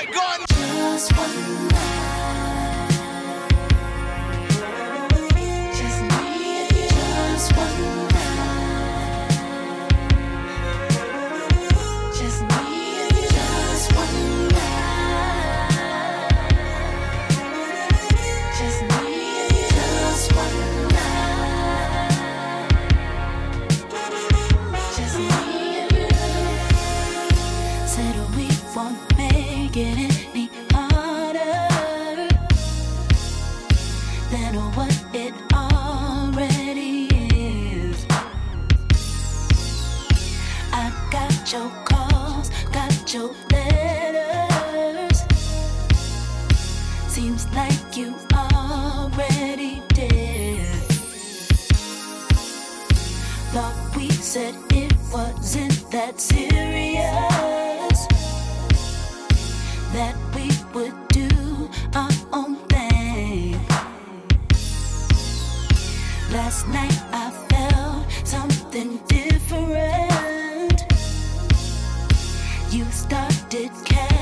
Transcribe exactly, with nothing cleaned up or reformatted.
right, go on. Just one night. Just me and you. Just one night. Just me and you. Just one night. Just me and you. Just one night. Just me and you. Said we won't make it any harder than what it already is. I got your calls, got your letters. Seems like you already did. Thought we said it wasn't that serious, that we would do our own thing. Last night I felt something different. You started caring.